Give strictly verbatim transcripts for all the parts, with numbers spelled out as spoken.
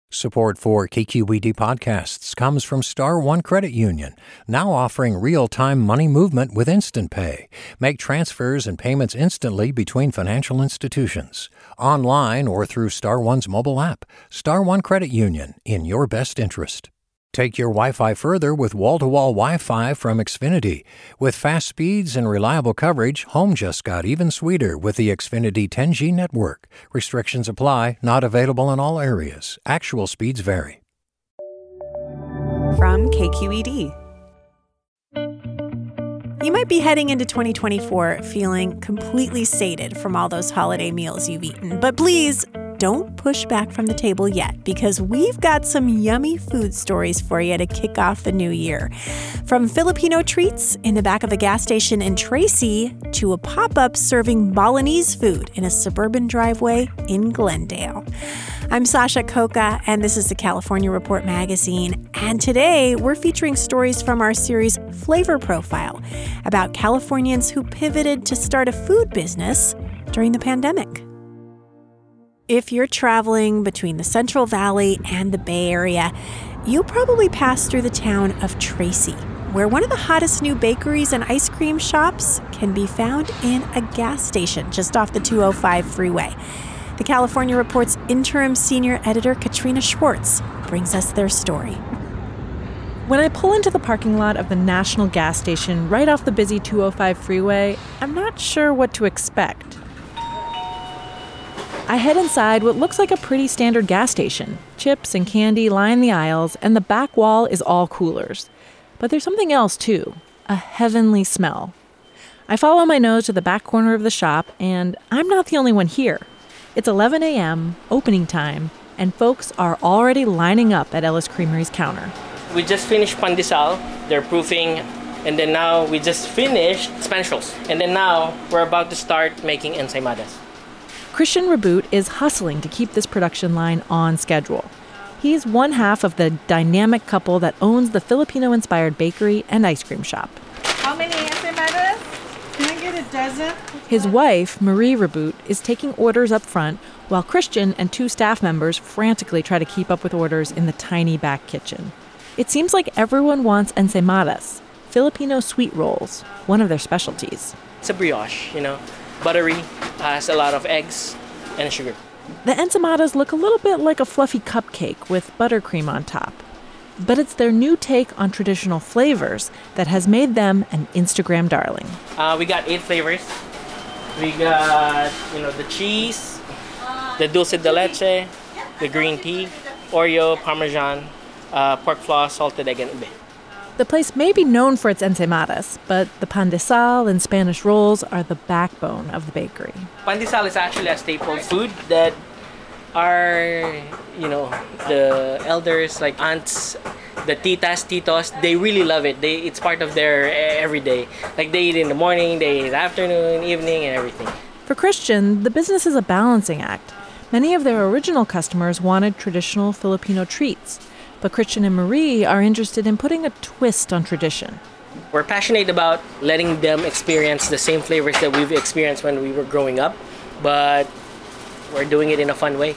Support for K Q E D podcasts comes from Star One Credit Union, now offering real-time money movement with Instant Pay. Make transfers and payments instantly between financial institutions, online or through Star One's mobile app. Star One Credit Union, in your best interest. Take your Wi-Fi further with wall-to-wall Wi-Fi from Xfinity. With fast speeds and reliable coverage, home just got even sweeter with the Xfinity ten G network. Restrictions apply, not available in all areas. Actual speeds vary. From K Q E D. You might be heading into twenty twenty-four feeling completely sated from all those holiday meals you've eaten. But please, don't push back from the table yet, because we've got some yummy food stories for you to kick off the new year. From Filipino treats in the back of a gas station in Tracy to a pop-up serving Balinese food in a suburban driveway in Glendale. I'm Sasha Coca, and this is the California Report magazine. And today, we're featuring stories from our series Flavor Profile about Californians who pivoted to start a food business during the pandemic. If you're traveling between the Central Valley and the Bay Area, you'll probably pass through the town of Tracy, where one of the hottest new bakeries and ice cream shops can be found in a gas station just off the two oh five freeway. The California Report's interim senior editor, Katrina Schwartz, brings us their story. When I pull into the parking lot of the National gas station right off the busy two oh five freeway, I'm not sure what to expect. I head inside what looks like a pretty standard gas station. Chips and candy line the aisles, and the back wall is all coolers. But there's something else, too. A heavenly smell. I follow my nose to the back corner of the shop, and I'm not the only one here. It's eleven a.m., opening time, and folks are already lining up at Ellis Creamery's counter. We just finished pandesal. They're proofing. And then now we just finished Spanish rolls. And then now we're about to start making ensaimadas. Christian Reboot is hustling to keep this production line on schedule. He's one half of the dynamic couple that owns the Filipino-inspired bakery and ice cream shop. How many ensaimadas? Can I get a dozen? His wife, Marie Reboot, is taking orders up front, while Christian and two staff members frantically try to keep up with orders in the tiny back kitchen. It seems like everyone wants ensaimadas, Filipino sweet rolls, one of their specialties. It's a brioche, you know. Buttery, has a lot of eggs and sugar. The ensaimadas look a little bit like a fluffy cupcake with buttercream on top. But it's their new take on traditional flavors that has made them an Instagram darling. Uh, we got eight flavors. We got, you know, the cheese, the dulce de leche, the green tea, Oreo, Parmesan, uh, pork floss, salted egg, and ube. The place may be known for its ensaimadas, but the pandesal and Spanish rolls are the backbone of the bakery. Pandesal is actually a staple food that our, you know, the elders, like aunts, the titas, titos, they really love it. They, it's part of their everyday. Like they eat in the morning, they eat afternoon, evening, and everything. For Christian, the business is a balancing act. Many of their original customers wanted traditional Filipino treats. But Christian and Marie are interested in putting a twist on tradition. We're passionate about letting them experience the same flavors that we've experienced when we were growing up, but we're doing it in a fun way.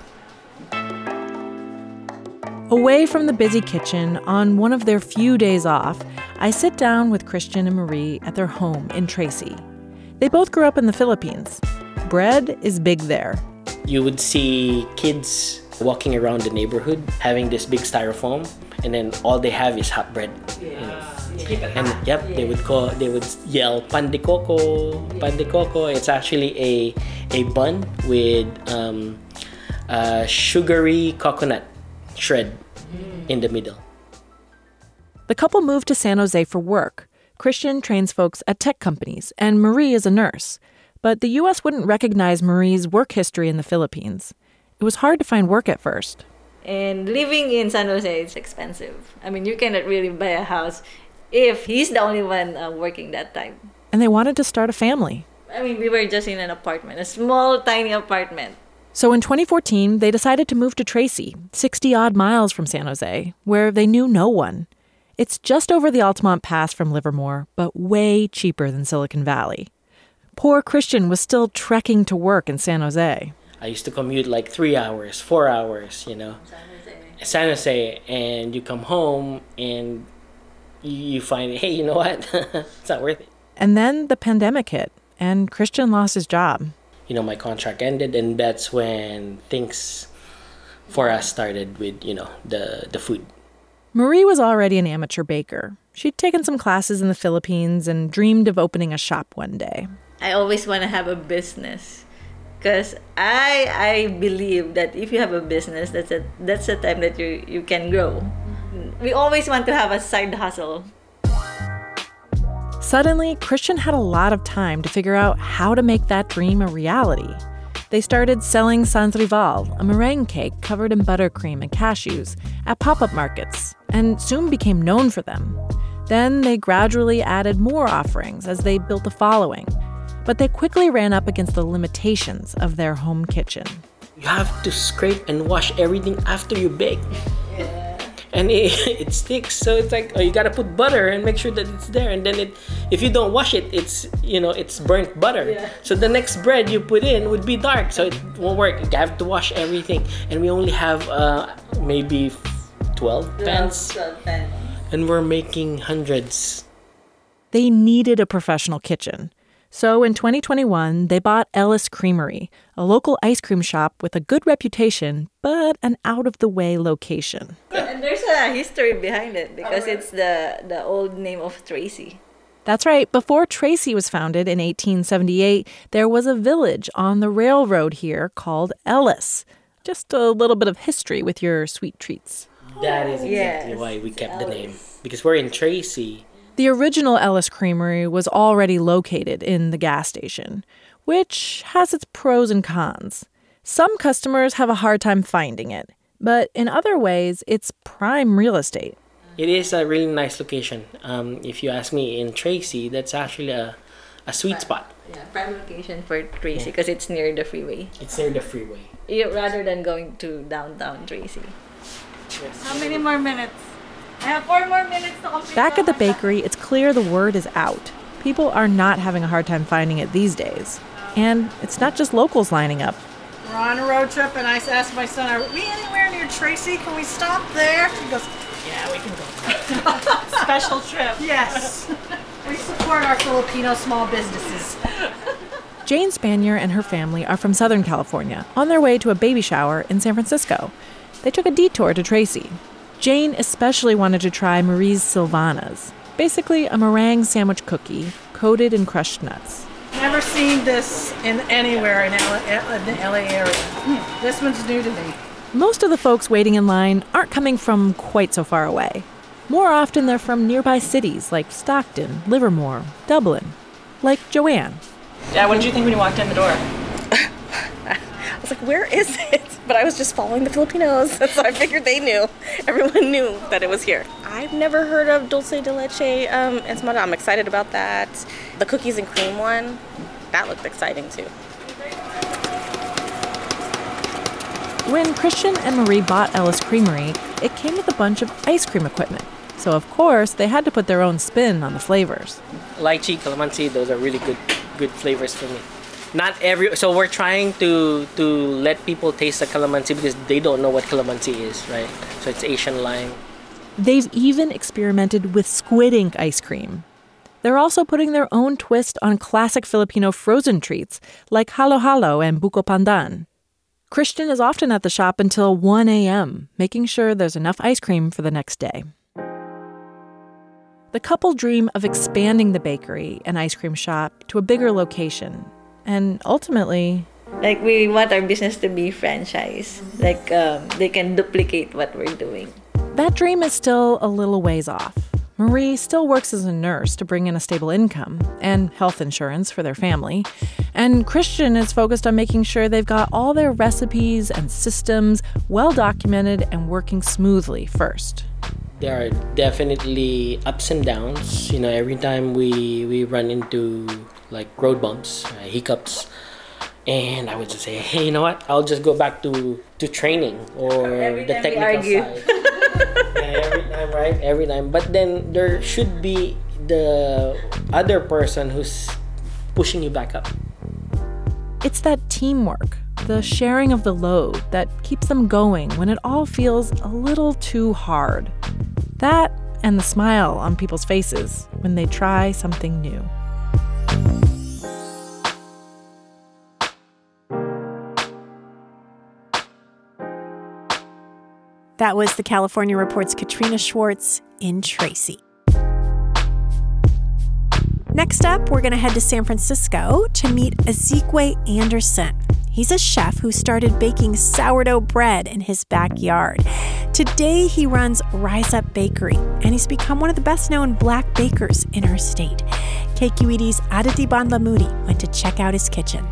Away from the busy kitchen, on one of their few days off, I sit down with Christian and Marie at their home in Tracy. They both grew up in the Philippines. Bread is big there. You would see kids walking around the neighborhood having this big styrofoam, and then all they have is hot bread. You know. And yep, they would call, they would yell pan de coco, pan de coco. It's actually a a bun with um, a sugary coconut shred in the middle. The couple moved to San Jose for work. Christian trains folks at tech companies, and Marie is a nurse. But the U S wouldn't recognize Marie's work history in the Philippines. It was hard to find work at first. And living in San Jose is expensive. I mean, you cannot really buy a house if he's the only one uh, working that time. And they wanted to start a family. I mean, we were just in an apartment, a small, tiny apartment. So in twenty fourteen, they decided to move to Tracy, sixty-odd miles from San Jose, where they knew no one. It's just over the Altamont Pass from Livermore, but way cheaper than Silicon Valley. Poor Christian was still trekking to work in San Jose. I used to commute like three hours, four hours, you know. San Jose, and you come home and you find, hey, you know what? It's not worth it. And then the pandemic hit, and Christian lost his job. You know, my contract ended, and that's when things for us started with, you know, the, the food. Marie was already an amateur baker. She'd taken some classes in the Philippines and dreamed of opening a shop one day. I always want to have a business because I I believe that if you have a business, that's a that's the time that you, you can grow. We always want to have a side hustle. Suddenly, Christian had a lot of time to figure out how to make that dream a reality. They started selling Sans Rival, a meringue cake covered in buttercream and cashews, at pop-up markets, and soon became known for them. Then they gradually added more offerings as they built a following. But they quickly ran up against the limitations of their home kitchen. You have to scrape and wash everything after you bake. Yeah. And it, it sticks, so it's like, oh, you gotta put butter and make sure that it's there. And then it, if you don't wash it, it's, you know, it's burnt butter. Yeah. So the next bread you put in would be dark, so it won't work. You have to wash everything. And we only have uh, maybe twelve pans. twelve pans. And we're making hundreds. They needed a professional kitchen. So in twenty twenty-one, they bought Ellis Creamery, a local ice cream shop with a good reputation, but an out-of-the-way location. And there's a history behind it because oh, right. It's the, the old name of Tracy. That's right. Before Tracy was founded in eighteen seventy-eight, there was a village on the railroad here called Ellis. Just a little bit of history with your sweet treats. That is exactly yes. why we kept Ellis. The name. Because we're in Tracy. The original Ellis Creamery was already located in the gas station, which has its pros and cons. Some customers have a hard time finding it, but in other ways, it's prime real estate. It is a really nice location. Um, if you ask me, in Tracy, that's actually a, a sweet spot. Yeah, prime location for Tracy because yeah. It's near the freeway. It's near the freeway. Yeah, rather than going to downtown Tracy. Yes. How many more minutes? I have four more minutes to complete. Back at the bakery, it's clear the word is out. People are not having a hard time finding it these days. And it's not just locals lining up. We're on a road trip, and I asked my son, are we anywhere near Tracy? Can we stop there? He goes, yeah, we can go. Special trip. Yes. We support our Filipino small businesses. Jane Spanier and her family are from Southern California, on their way to a baby shower in San Francisco. They took a detour to Tracy. Jane especially wanted to try Marie's Silvanas, basically a meringue sandwich cookie coated in crushed nuts. Never seen this in anywhere in, L- in the L A area. Mm, this one's new to me. Most of the folks waiting in line aren't coming from quite so far away. More often they're from nearby cities like Stockton, Livermore, Dublin, like Joanne. Dad, what did you think when you walked in the door? I was like, where is it? But I was just following the Filipinos, so I figured they knew. Everyone knew that it was here. I've never heard of dulce de leche um, ensaimada. I'm excited about that. The cookies and cream one, that looked exciting too. When Christian and Marie bought Ellis Creamery, it came with a bunch of ice cream equipment. So of course, they had to put their own spin on the flavors. Lychee, calamansi, those are really good good flavors for me. Not every so we're trying to to let people taste the calamansi because they don't know what calamansi is, right? So it's Asian lime. They've even experimented with squid ink ice cream. They're also putting their own twist on classic Filipino frozen treats like halo-halo and buko pandan. Christian is often at the shop until one a.m., making sure there's enough ice cream for the next day. The couple dream of expanding the bakery and ice cream shop to a bigger location. And ultimately, like we want our business to be franchise. Like um, they can duplicate what we're doing. That dream is still a little ways off. Marie still works as a nurse to bring in a stable income and health insurance for their family. And Christian is focused on making sure they've got all their recipes and systems well documented and working smoothly first. There are definitely ups and downs. You know, every time we, we run into like road bumps, uh, hiccups, and I would just say, hey, you know what? I'll just go back to, to training or every the time technical we argue. side. Yeah, every time, right? Every time. But then there should be the other person who's pushing you back up. It's that teamwork. the sharing of the load that keeps them going when it all feels a little too hard. That and the smile on people's faces when they try something new. That was the California Report's Katrina Schwartz in Tracy. Next up, we're going to head to San Francisco to meet Ezekwe Anderson. He's a chef who started baking sourdough bread in his backyard. Today, he runs Rise Up Bakery, and he's become one of the best-known Black bakers in our state. K Q E D's Aditi Bandlamudi went to check out his kitchen.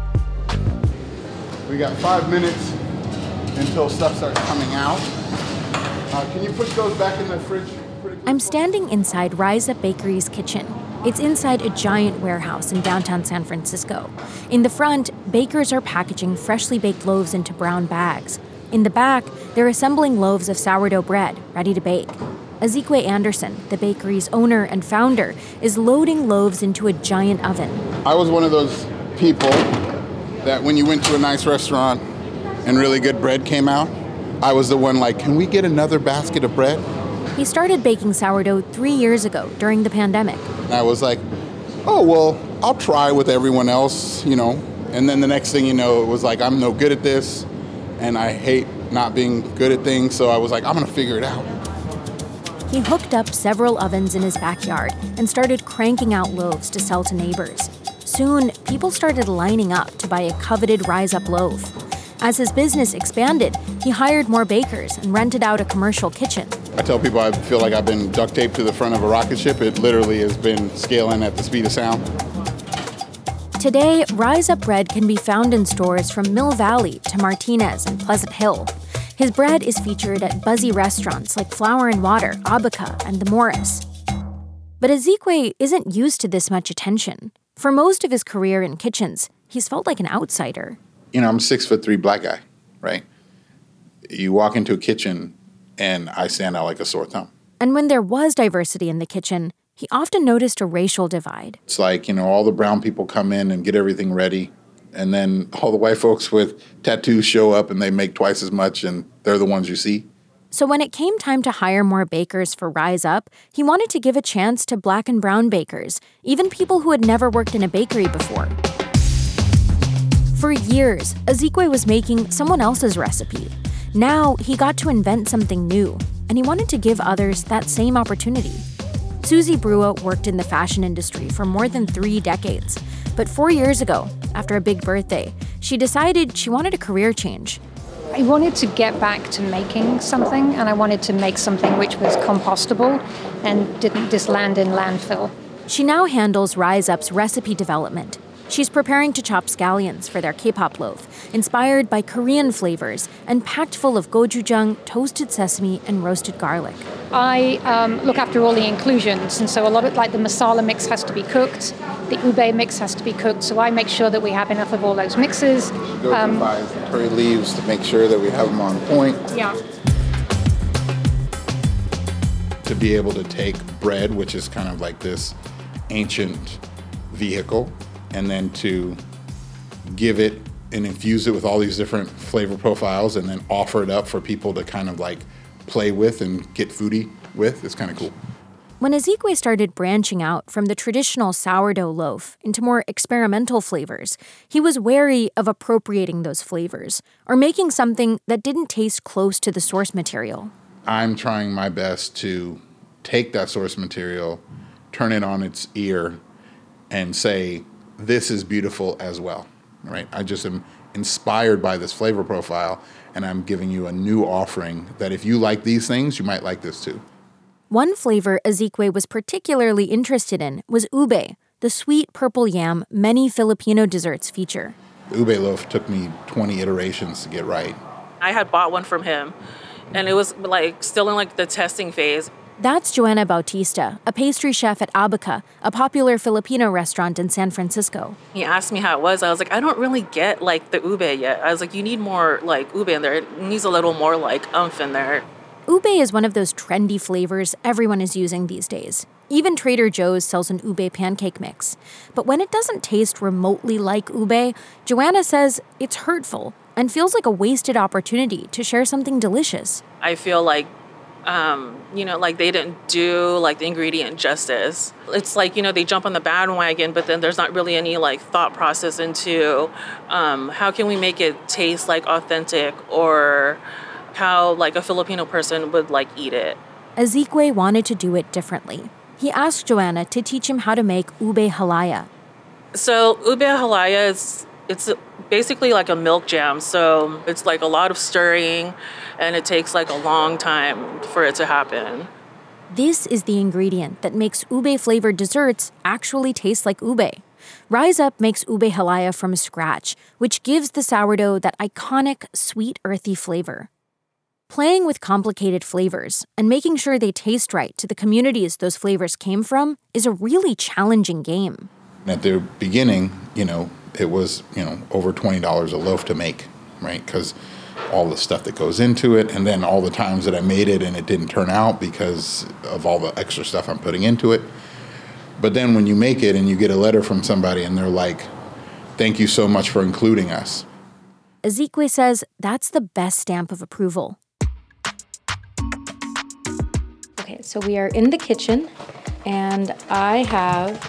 We got five minutes until stuff starts coming out. Uh, can you put those back in the fridge? I'm standing inside Rise Up Bakery's kitchen. It's inside a giant warehouse in downtown San Francisco. In the front, bakers are packaging freshly baked loaves into brown bags. In the back, they're assembling loaves of sourdough bread, ready to bake. Ezekwe Anderson, the bakery's owner and founder, is loading loaves into a giant oven. I was one of those people that when you went to a nice restaurant and really good bread came out, I was the one like, can we get another basket of bread? He started baking sourdough three years ago during the pandemic. And I was like, oh, well, I'll try with everyone else, you know. And then the next thing you know, it was like, I'm no good at this, and I hate not being good at things, so I was like, I'm gonna figure it out. He hooked up several ovens in his backyard and started cranking out loaves to sell to neighbors. Soon, people started lining up to buy a coveted Rise Up loaf. As his business expanded, he hired more bakers and rented out a commercial kitchen. I tell people I feel like I've been duct taped to the front of a rocket ship. It literally has been scaling at the speed of sound. Today, Rise Up bread can be found in stores from Mill Valley to Martinez and Pleasant Hill. His bread is featured at buzzy restaurants like Flour and Water, Abaca, and The Morris. But Ezekwe isn't used to this much attention. For most of his career in kitchens, he's felt like an outsider. You know, I'm a six foot three black guy, right? You walk into a kitchen and I stand out like a sore thumb. And when there was diversity in the kitchen, he often noticed a racial divide. It's like, you know, all the brown people come in and get everything ready, and then all the white folks with tattoos show up and they make twice as much, and they're the ones you see. So when it came time to hire more bakers for Rise Up, he wanted to give a chance to black and brown bakers, even people who had never worked in a bakery before. For years, Ezekwe was making someone else's recipe. Now, he got to invent something new, and he wanted to give others that same opportunity. Susie Brua worked in the fashion industry for more than three decades. But four years ago, after a big birthday, she decided she wanted a career change. I wanted to get back to making something, and I wanted to make something which was compostable and didn't just land in landfill. She now handles Rise Up's recipe development. She's preparing to chop scallions for their K-pop loaf, inspired by Korean flavors and packed full of gochujang, toasted sesame, and roasted garlic. I um, look after all the inclusions, and so a lot of, like, the masala mix has to be cooked, the ube mix has to be cooked, so I make sure that we have enough of all those mixes. Go um, through five curry leaves to make sure that we have them on point. Yeah. To be able to take bread, which is kind of like this ancient vehicle, and then to give it and infuse it with all these different flavor profiles and then offer it up for people to kind of like play with and get foodie with. It's kind of cool. When Ezekwe started branching out from the traditional sourdough loaf into more experimental flavors, he was wary of appropriating those flavors or making something that didn't taste close to the source material. I'm trying my best to take that source material, turn it on its ear, and say, this is beautiful as well, right? I just am inspired by this flavor profile, and I'm giving you a new offering that if you like these things, you might like this too. One flavor Ezekwe was particularly interested in was ube, the sweet purple yam many Filipino desserts feature. The ube loaf took me twenty iterations to get right. I had bought one from him, and it was like still in like the testing phase. That's Joanna Bautista, a pastry chef at Abaca, a popular Filipino restaurant in San Francisco. He asked me how it was. I was like, I don't really get like the ube yet. I was like, you need more like ube in there. It needs a little more like umph in there. Ube is one of those trendy flavors everyone is using these days. Even Trader Joe's sells an ube pancake mix. But when it doesn't taste remotely like ube, Joanna says it's hurtful and feels like a wasted opportunity to share something delicious. I feel like, um, you know, like they didn't do like the ingredient justice. It's like, you know, they jump on the bandwagon, but then there's not really any like thought process into um, how can we make it taste like authentic, or how like a Filipino person would like eat it. Ezekwe wanted to do it differently. He asked Joanna to teach him how to make ube halaya. So ube halaya is it's basically like a milk jam. So it's like a lot of stirring, and it takes like a long time for it to happen. This is the ingredient that makes ube-flavored desserts actually taste like ube. Rise Up makes ube halaya from scratch, which gives the sourdough that iconic, sweet, earthy flavor. Playing with complicated flavors and making sure they taste right to the communities those flavors came from is a really challenging game. At the beginning, you know, it was, you know, over twenty dollars a loaf to make, right? Because all the stuff that goes into it, and then all the times that I made it and it didn't turn out because of all the extra stuff I'm putting into it. But then when you make it and you get a letter from somebody and they're like, thank you so much for including us. Ezekwe says that's the best stamp of approval. Okay, so we are in the kitchen, and I have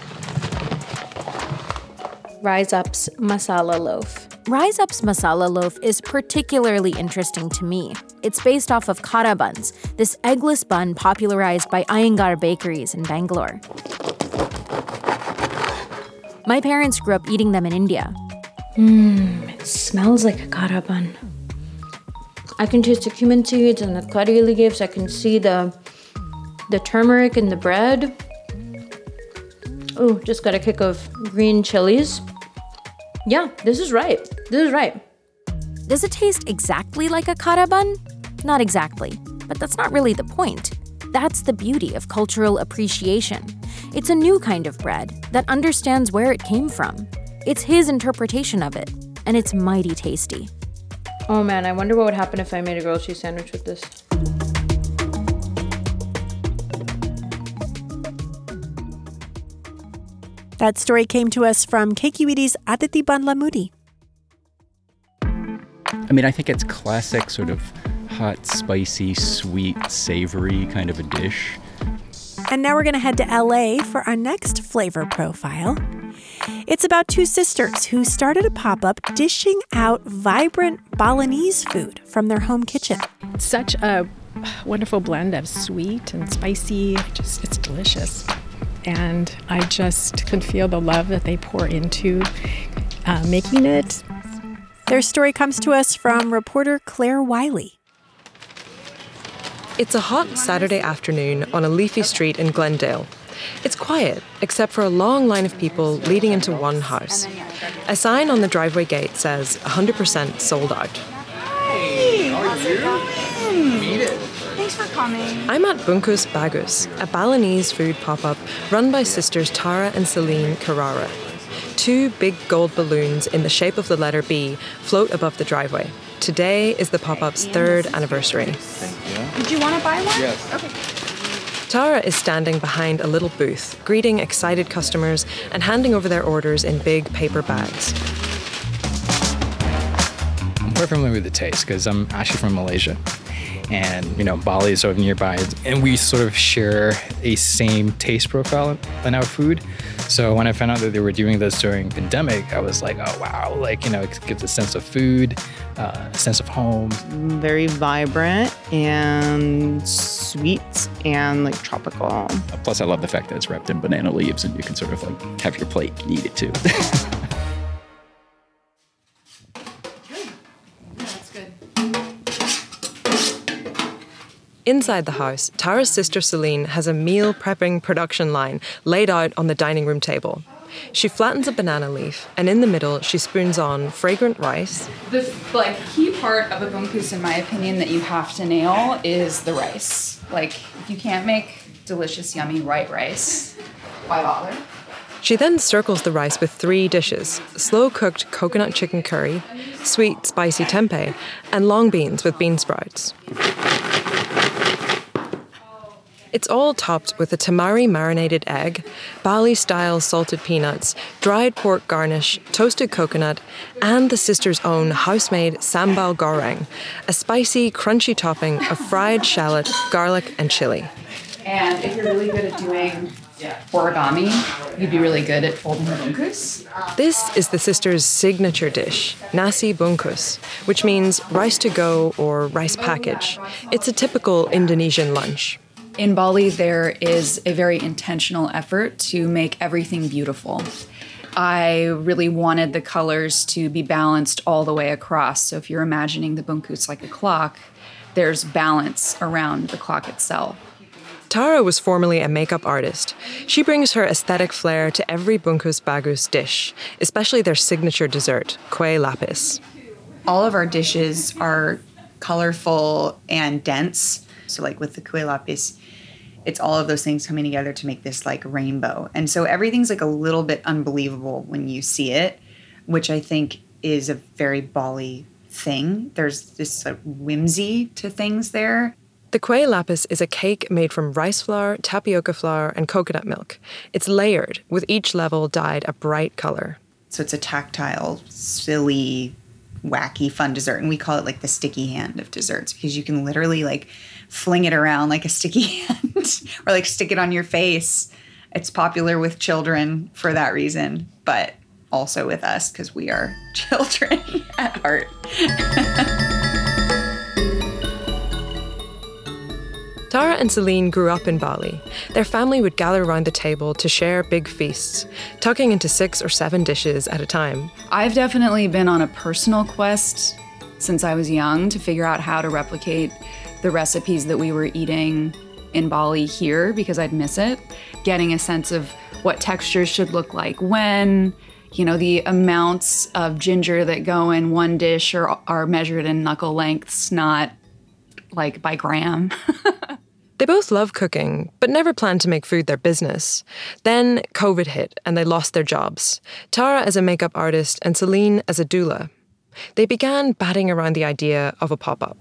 Rise Up's masala loaf. Rise Up's masala loaf is particularly interesting to me. It's based off of kara buns, this eggless bun popularized by Iyengar bakeries in Bangalore. My parents grew up eating them in India. Mmm, it smells like a kara bun. I can taste the cumin seeds and the curry leaves. I can see the the turmeric in the bread. Oh, just got a kick of green chilies. Yeah, this is right. This is right. Does it taste exactly like a kara bun? Not exactly, but that's not really the point. That's the beauty of cultural appreciation. It's a new kind of bread that understands where it came from. It's his interpretation of it, and it's mighty tasty. Oh man, I wonder what would happen if I made a grilled cheese sandwich with this. That story came to us from K Q E D's Aditi Banlamudi. I mean, I think it's classic sort of hot, spicy, sweet, savory kind of a dish. And now we're going to head to L A for our next flavor profile. It's about two sisters who started a pop-up dishing out vibrant Balinese food from their home kitchen. Such a wonderful blend of sweet and spicy. Just, it's delicious. And I just can feel the love that they pour into uh, making it. Their story comes to us from reporter Claire Wiley. It's a hot Saturday afternoon on a leafy street in Glendale. It's quiet, except for a long line of people leading into one house. A sign on the driveway gate says one hundred percent sold out. Hi, how's it going? Meet it. Thanks for coming. I'm at Bungkus Bagus, a Balinese food pop-up run by sisters Tara and Celine Carrara. Two big gold balloons in the shape of the letter B float above the driveway. Today is the pop-up's third anniversary. Did you want to buy one? Yes. Okay. Tara is standing behind a little booth, greeting excited customers and handing over their orders in big paper bags. I'm quite familiar with the taste because I'm actually from Malaysia. And, you know, Bali is sort of nearby. And we sort of share a same taste profile in our food. So when I found out that they were doing this during the pandemic, I was like, oh, wow. Like, you know, it gives a sense of food, uh, a sense of home. Very vibrant and sweet and like tropical. Plus, I love the fact that it's wrapped in banana leaves and you can sort of like have your plate and eat it too. Inside the house, Tara's sister Celine has a meal prepping production line laid out on the dining room table. She flattens a banana leaf, and in the middle, she spoons on fragrant rice. The like key part of a bungkus, in my opinion, that you have to nail is the rice. Like, you can't make delicious, yummy white rice. Why bother? She then circles the rice with three dishes: slow-cooked coconut chicken curry, sweet, spicy tempeh, and long beans with bean sprouts. It's all topped with a tamari marinated egg, Bali-style salted peanuts, dried pork garnish, toasted coconut, and the sisters' own house-made sambal goreng, a spicy, crunchy topping of fried shallot, garlic, and chili. And if you're really good at doing origami, you'd be really good at folding the bungkus. This is the sisters' signature dish, nasi bungkus, which means rice to go or rice package. It's a typical Indonesian lunch. In Bali, there is a very intentional effort to make everything beautiful. I really wanted the colors to be balanced all the way across. So if you're imagining the bungkus like a clock, there's balance around the clock itself. Tara was formerly a makeup artist. She brings her aesthetic flair to every Bungkus Bagus dish, especially their signature dessert, kueh lapis. All of our dishes are colorful and dense. So like with the kueh lapis, it's all of those things coming together to make this like rainbow. And so everything's like a little bit unbelievable when you see it, which I think is a very Bali thing. There's this like, whimsy to things there. The kueh lapis is a cake made from rice flour, tapioca flour, and coconut milk. It's layered, with each level dyed a bright color. So it's a tactile, silly, wacky, fun dessert. And we call it like the sticky hand of desserts because you can literally like fling it around like a sticky hand or like stick it on your face. It's popular with children for that reason, but also with us because we are children at heart. Tara and Celine grew up in Bali. Their family would gather around the table to share big feasts, tucking into six or seven dishes at a time. I've definitely been on a personal quest since I was young to figure out how to replicate the recipes that we were eating in Bali here because I'd miss it. Getting a sense of what textures should look like when, you know, the amounts of ginger that go in one dish are, are measured in knuckle lengths, not like by gram. They both love cooking, but never planned to make food their business. Then COVID hit and they lost their jobs. Tara as a makeup artist and Celine as a doula. They began batting around the idea of a pop-up.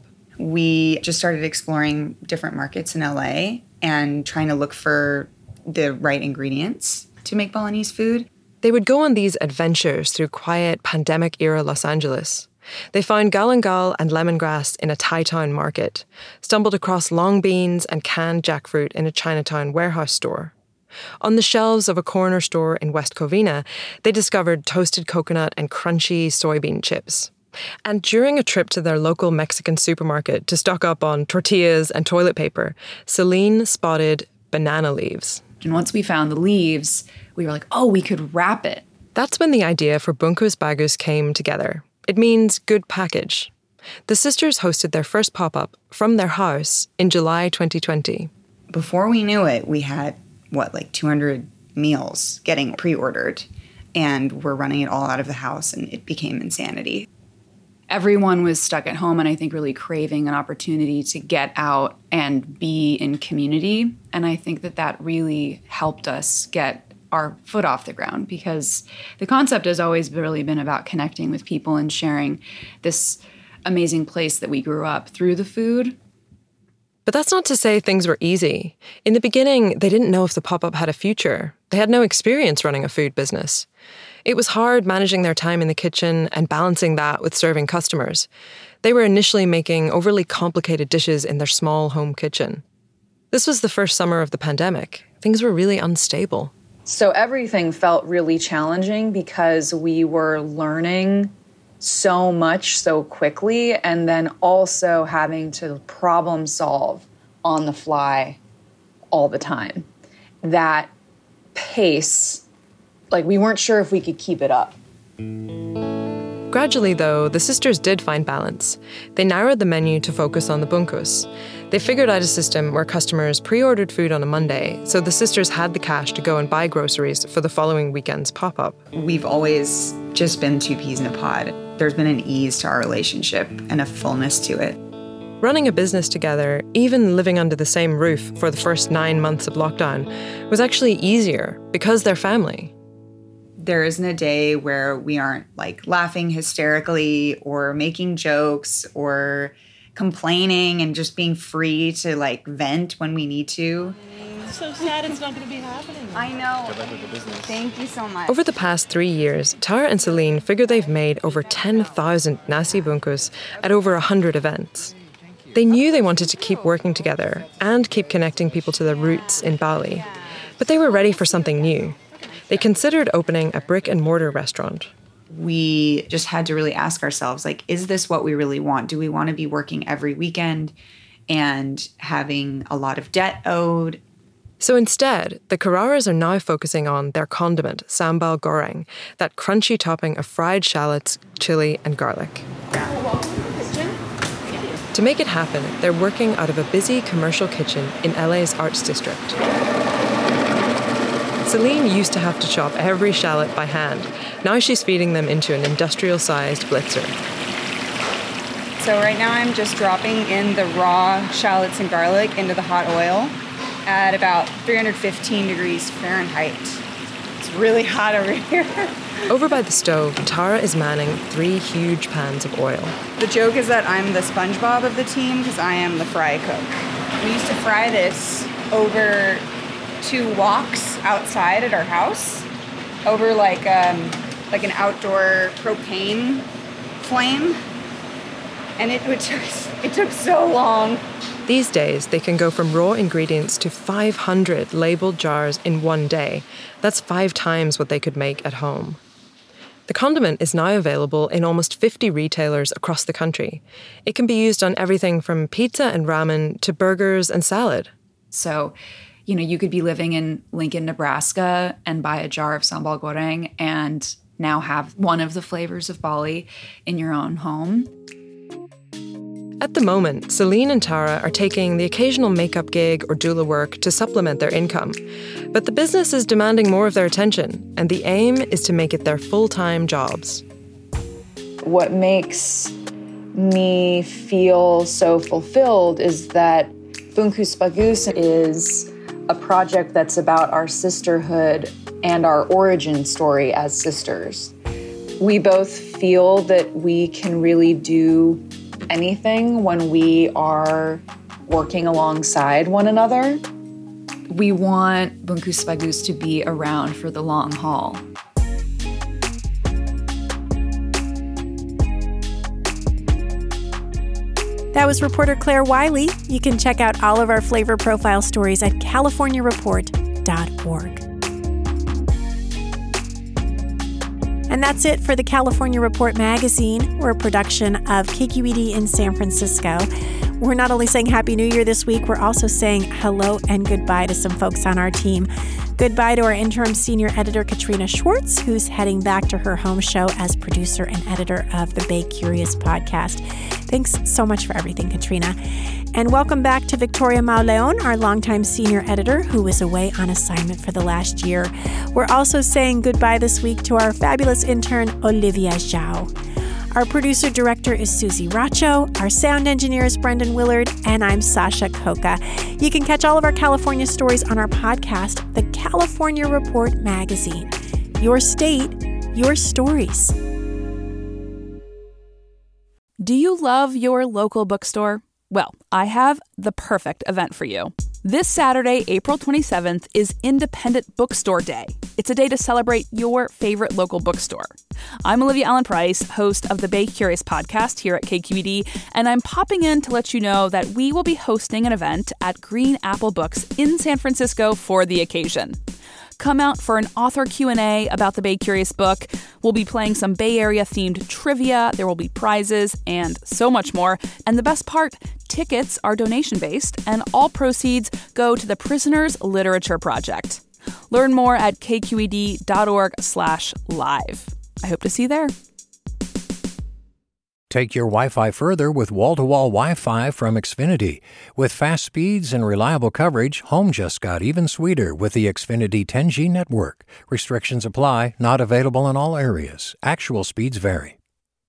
We just started exploring different markets in L A and trying to look for the right ingredients to make Balinese food. They would go on these adventures through quiet, pandemic-era Los Angeles. They found galangal and lemongrass in a Thai town market, stumbled across long beans and canned jackfruit in a Chinatown warehouse store. On the shelves of a corner store in West Covina, they discovered toasted coconut and crunchy soybean chips. And during a trip to their local Mexican supermarket to stock up on tortillas and toilet paper, Celine spotted banana leaves. And once we found the leaves, we were like, oh, we could wrap it. That's when the idea for Bungkus Bagus came together. It means good package. The sisters hosted their first pop-up from their house in July twenty twenty. Before we knew it, we had, what, like two hundred meals getting pre-ordered, and we're running it all out of the house, and it became insanity. Everyone was stuck at home and I think really craving an opportunity to get out and be in community. And I think that that really helped us get our foot off the ground because the concept has always really been about connecting with people and sharing this amazing place that we grew up through the food. But that's not to say things were easy. In the beginning, they didn't know if the pop-up had a future. They had no experience running a food business. It was hard managing their time in the kitchen and balancing that with serving customers. They were initially making overly complicated dishes in their small home kitchen. This was the first summer of the pandemic. Things were really unstable. So everything felt really challenging because we were learning so much so quickly and then also having to problem solve on the fly all the time. That pace, like we weren't sure if we could keep it up. Gradually, though, the sisters did find balance. They narrowed the menu to focus on the bungkus. They figured out a system where customers pre-ordered food on a Monday, so the sisters had the cash to go and buy groceries for the following weekend's pop-up. We've always just been two peas in a pod. There's been an ease to our relationship and a fullness to it. Running a business together, even living under the same roof for the first nine months of lockdown, was actually easier because they're family. There isn't a day where we aren't like laughing hysterically or making jokes or complaining and just being free to like vent when we need to. It's so sad it's not going to be happening. I know. Thank you so much. Over the past three years, Tara and Celine figure they've made over ten thousand nasi bungkus at over one hundred events. They knew they wanted to keep working together and keep connecting people to their roots in Bali. But they were ready for something new. They considered opening a brick-and-mortar restaurant. We just had to really ask ourselves, like, is this what we really want? Do we want to be working every weekend and having a lot of debt owed? So instead, the Cararas are now focusing on their condiment, sambal goreng, that crunchy topping of fried shallots, chili, and garlic. To make it happen, they're working out of a busy commercial kitchen in L A's Arts District. Celine used to have to chop every shallot by hand. Now she's feeding them into an industrial-sized blitzer. So right now I'm just dropping in the raw shallots and garlic into the hot oil at about three hundred fifteen degrees Fahrenheit. It's really hot over here. Over by the stove, Tara is manning three huge pans of oil. The joke is that I'm the SpongeBob of the team because I am the fry cook. We used to fry this over two walks outside at our house, over like um, like an outdoor propane flame, and it, it took it took so long. These days, they can go from raw ingredients to five hundred labeled jars in one day. That's five times what they could make at home. The condiment is now available in almost fifty retailers across the country. It can be used on everything from pizza and ramen to burgers and salad. So, you know, you could be living in Lincoln, Nebraska and buy a jar of sambal goreng and now have one of the flavors of Bali in your own home. At the moment, Celine and Tara are taking the occasional makeup gig or doula work to supplement their income. But the business is demanding more of their attention, and the aim is to make it their full-time jobs. What makes me feel so fulfilled is that Bungkus Bagus is a project that's about our sisterhood and our origin story as sisters. We both feel that we can really do anything when we are working alongside one another. We want Bungkus Bagus to be around for the long haul. That was reporter Claire Wiley. You can check out all of our flavor profile stories at california report dot org. And that's it for the California Report magazine. We're a production of K Q E D in San Francisco. We're not only saying Happy New Year this week, we're also saying hello and goodbye to some folks on our team. Goodbye to our interim senior editor, Katrina Schwartz, who's heading back to her home show as producer and editor of the Bay Curious podcast. Thanks so much for everything, Katrina. And welcome back to Victoria Mauleon, our longtime senior editor, who was away on assignment for the last year. We're also saying goodbye this week to our fabulous intern, Olivia Zhao. Our producer-director is Susie Racho, our sound engineer is Brendan Willard, and I'm Sasha Koka. You can catch all of our California stories on our podcast, the California Report magazine. Your state, your stories. Do you love your local bookstore? Well, I have the perfect event for you. This Saturday, April twenty-seventh, is Independent Bookstore Day. It's a day to celebrate your favorite local bookstore. I'm Olivia Allen Price, host of the Bay Curious podcast here at K Q E D, and I'm popping in to let you know that we will be hosting an event at Green Apple Books in San Francisco for the occasion. Come out for an author Q and A about the Bay Curious book. We'll be playing some Bay Area-themed trivia, there will be prizes, and so much more. And the best part, tickets are donation-based, and all proceeds go to the Prisoners Literature Project. Learn more at k q e d dot org slash live. I hope to see you there. Take your Wi-Fi further with wall-to-wall Wi-Fi from Xfinity. With fast speeds and reliable coverage, home just got even sweeter with the Xfinity ten G network. Restrictions apply, not available in all areas. Actual speeds vary.